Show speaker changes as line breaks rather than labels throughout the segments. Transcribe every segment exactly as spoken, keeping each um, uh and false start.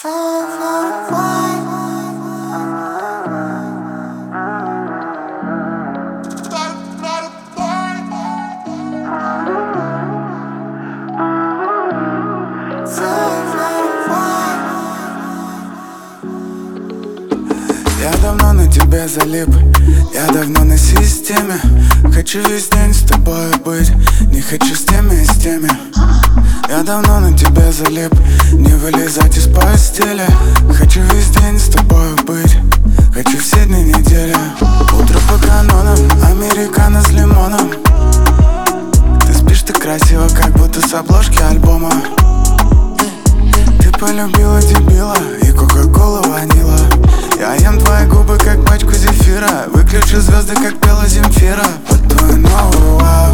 Я давно на тебе залип, я давно на системе. Хочу весь день с тобой быть, не хочу с теми и с теми. Я давно на тебе залип, не вылезать из постели. Хочу весь день с тобой быть, хочу все дни недели. Утро по канонам, американо с лимоном. Ты спишь так красиво, как будто с обложки альбома. Ты полюбила дебила и кока-кола ванила. Я ем твои губы, как пачку зефира. Выключу звезды, как пела Земфира. Под твой новый лав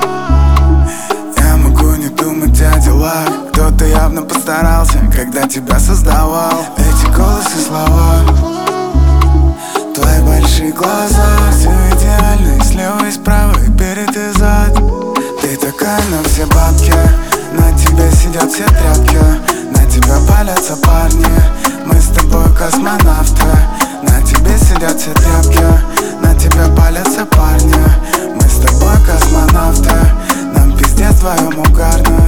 я могу не думать о делах. Кто-то явно постарался, когда тебя создавал. Эти голосы, слова, твои большие глаза, все идеально, и слева, и справа, и перед, и зад. Ты такая на все бабки, на тебе сидят все тряпки, на тебя палятся парни. Мы с тобой космонавты, на тебе сидят все тряпки, на тебя палятся парни. Мы с тобой космонавты, нам пиздец вдвоем угарно.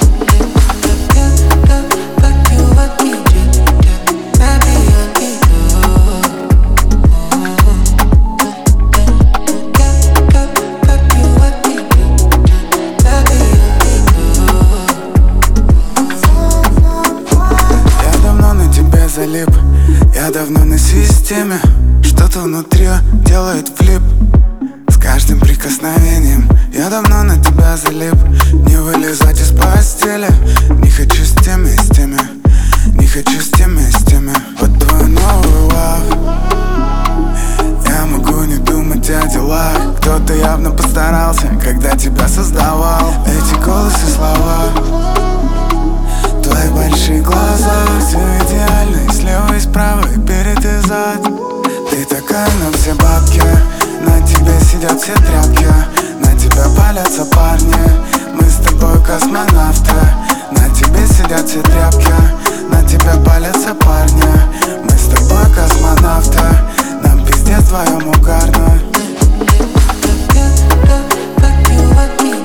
Залип, я давно на системе. Что-то внутри делает флип с каждым прикосновением. Я давно на тебя залип, не вылезать из постели. Не хочу с теми и с теми, не хочу с теми и с теми. Под твой новый лав я могу не думать о делах. Кто-то явно постарался, когда тебя создавал. Эти голосы, слова, твои большие глаза, все идеально, и слева, и справа, и перед, и зад. Ты такая на все бабки, на тебе сидят все тряпки, на тебя палятся парни. Мы с тобой космонавты, на тебе сидят все тряпки, на тебя палятся парни. Мы с тобой космонавты, нам пиздец вдвоем угарно.